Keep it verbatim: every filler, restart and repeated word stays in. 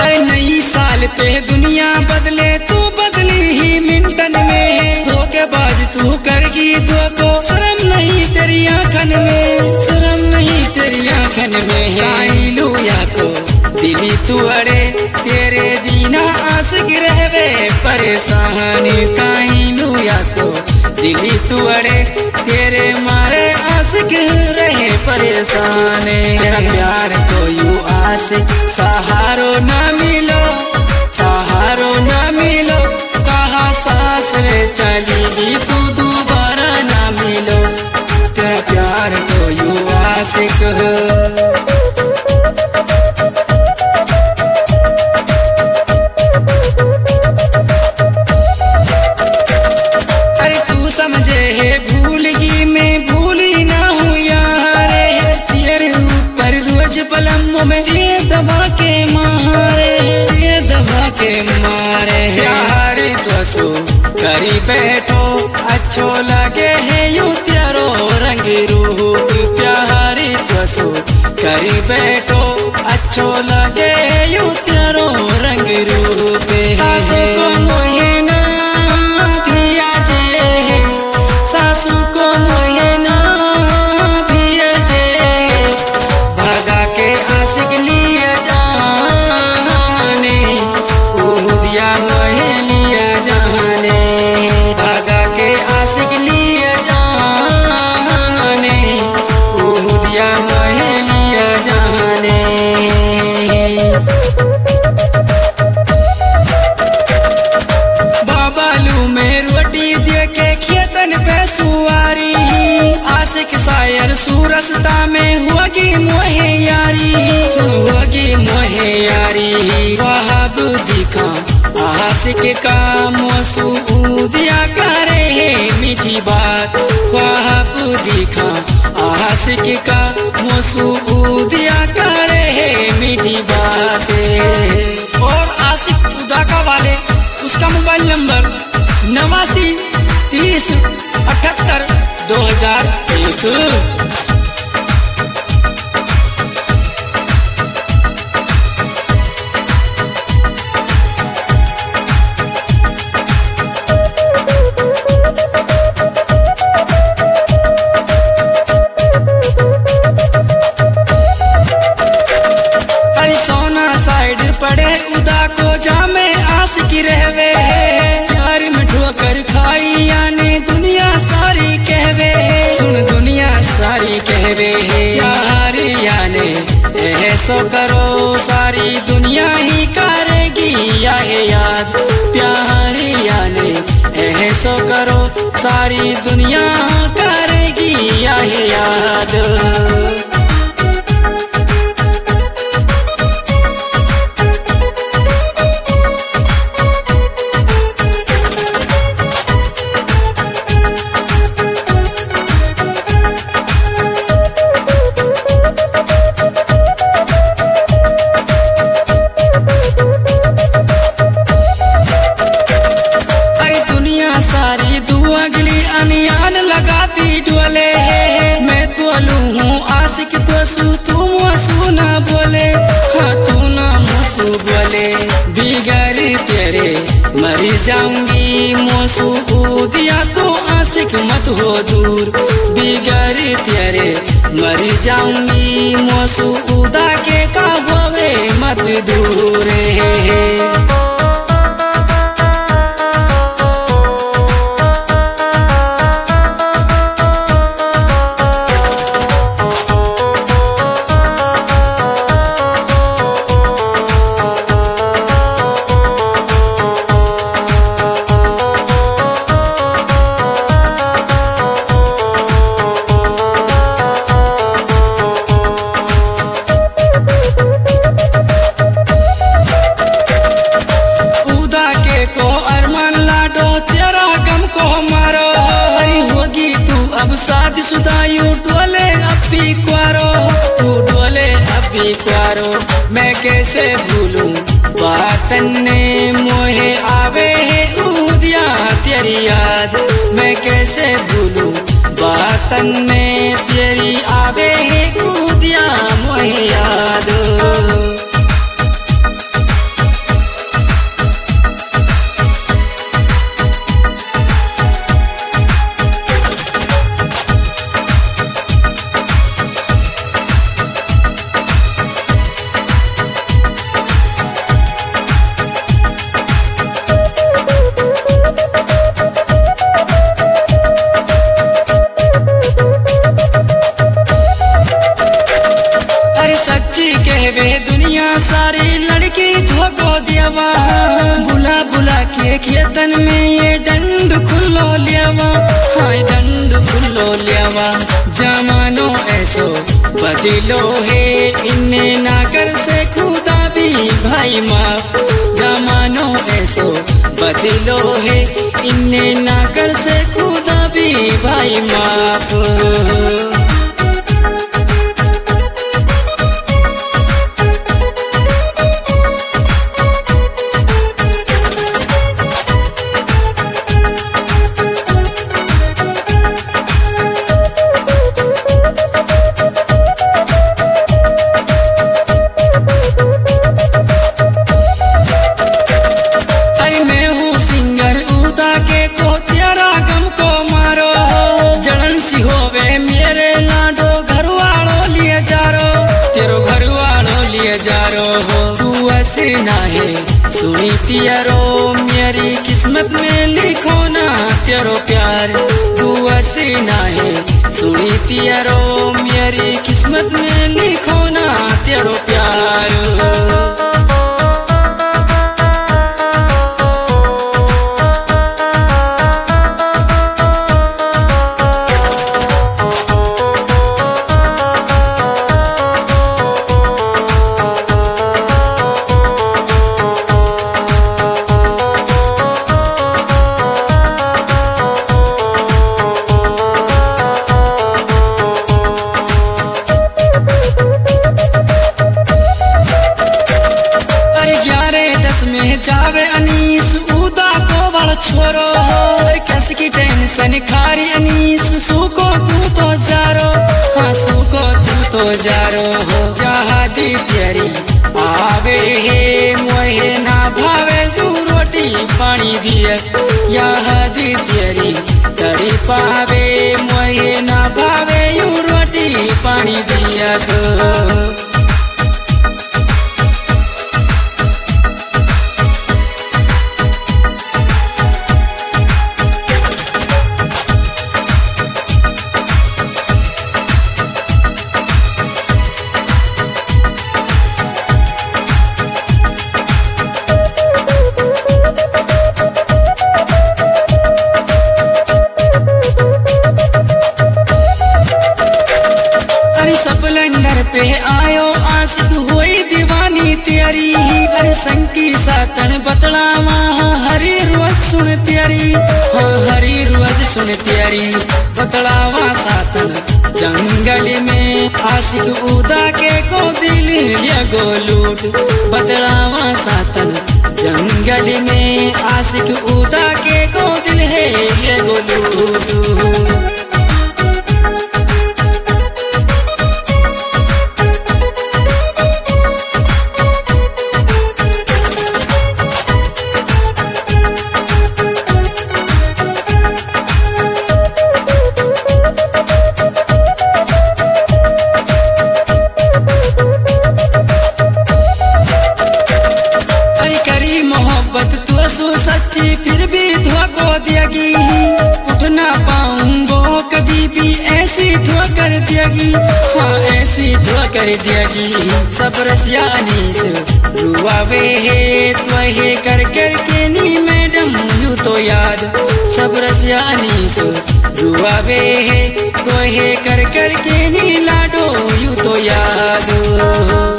अरे नई साल पे दुनिया बदले तू बदली ही मिनटन में, धोखेबाज तू करगी दो को शर्म नहीं तेरी आंखन में, शर्म नहीं तेरी आंखन में। आईलू या तो दिली तू अड़े तेरे बिना आशिक रहवे परेशान, काईलू या तो दिली तू अड़े तेरे मारे आशिक रहे परेशान। तेरा प्यार तो यू आशिक सहारो ना मिलो, सहारो ना मिलो, कहा सास रे चली तू दोबारा ना मिलो। तेरा प्यार तो यू आशिक समझे है भूलगी मैं भूली ना हूँ यार, तेरे ऊपर रोज पलमों में ये दबा के मारे, ये दबा के मारे। प्यार तो करी बैठो अच्छो लगे है यूं तेरो रंग रूप, प्यार तो करी बैठो अच्छो लगे है यूं तेरो रंग रूप। सासू को मोहे ना भिया जे, सासू को मोहे ना भिया जे, भगा के आशिक लिए जाने, उदिया मोहे लिए जाने, भगा के आशिक लिए जाने, उदिया मोहे लिए जाने। बाबालू में रोटी दे के खेतन पे सुवारी, आशिक शायर सूरसता में होगी मोहे यारी, होगी मोहे यारी। वहाब दिखा आशिक का मसूदिया करे है मीठी बात, वहाब दिखा आशिक का मसूदिया करे है मीठी बात। और आशिक उदाका वाले उसका मोबाइल नंबर नवासी तीस अठहत्तर दो हजार एक। सोना साइड पड़े उदा को जामे आशिक रहवे, प्यार में ठोकर खाई यानी दुनिया सारी कहवे, सुन दुनिया सारी कहवे यार याने ऐसो करो सारी दुनिया ही करेगी यह याद, प्यार याने ऐसो करो सारी दुनिया करेगी यह याद। सारी दुआगली अनियान लगाती डोले, मैं तोलू हूँ आशिक तो सू तू मसू ना बोले, हाँ तू ना मसू बोले, बिगड़ तेरे मर जाऊंगी मसू दिया तो आशिक मत हो दूर, बिगड़ तेरे मर जाऊंगी मसू उदा के का होवे मत दूर। शादीशुदा यू डोले अभी क्वारो, तू डोले अभी क्वारो, मैं कैसे भूलूं बातन ने मोहे आवे है उदिया तेरी याद, मैं कैसे भूलूं बातन ने तेरी आवे है उदिया मोहे याद। लियावा बुला बुला के खेतन में ये डंड खुल्लो लियावा हाय डंड खुल्लो लियावा जमानो ऐसो बदलो है इन्ने ना कर से खुदा भी भाई माफ जमानो ऐसो बदलो है इन्ने ना कर से खुदा भी भाई माफ। ना है सुनी तियारो मेरी किस्मत में लिखो ना तेरो प्यार दुआ से ना है सुनी तियारो मेरी किस्मत में लिखो ना तेरो प्यार। जावे अनीस उदा को बड़ छोरो कस की टेंशन खारी अनीस सुको तू तो जारो हाँ सुको तू तो जारो हो जहाँ दी तेरी आवे है मोहे ना भावे तू रोटी पानी दिए यहाँ दी तेरी तरी पावे मोहे ना भावे यू रोटी पानी दिया तो। सपलंडर पे आयो आशिक हुई दीवानी तेरी हर संकी सातन बतलावा हरी रोज सुन तेरी हाँ हरी रोज सुन तेरी बतलावा सातन जंगल में आशिक उदा के को दिल लिया गोलूट बतलावा सातन जंगल में आशिक उदा के को दिल है लिया गोलूट। सच्ची फिर भी धोखो देगी उठना पाऊंगो कभी भी ऐसी ठोकर देगी हाँ ऐसी ठोकर देगी सब रसियानी से रुआवे है तो है कर कर के नी मैडम यू तो याद सब रसियानी से रुआवे है तो है कर कर के नी लाडो यू तो याद।